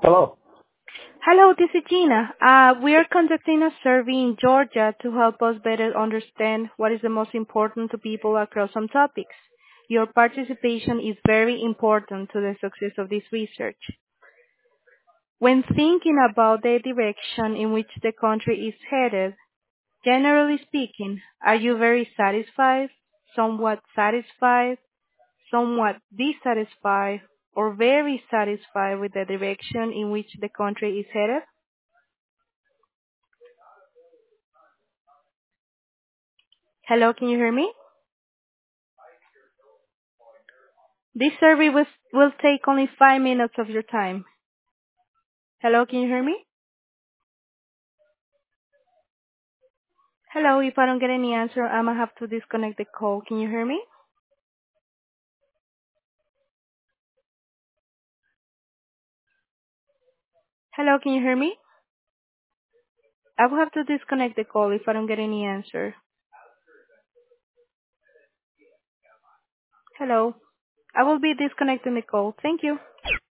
Hello. Hello, this is Gina. We are conducting a survey in Georgia to help us better understand what is the most important to people across some topics. Your participation is very important to the success of this research. When thinking about the direction in which the country is headed, generally speaking, are you very satisfied, somewhat dissatisfied, or very satisfied with the direction in which the country is headed? Hello, can you hear me? This survey will take only 5 minutes of your time. Hello, can you hear me? Hello, if I don't get any answer, I'm gonna have to disconnect the call. Can you hear me? Hello, can you hear me? I will have to disconnect the call if I don't get any answer. Hello. I will be disconnecting the call. Thank you.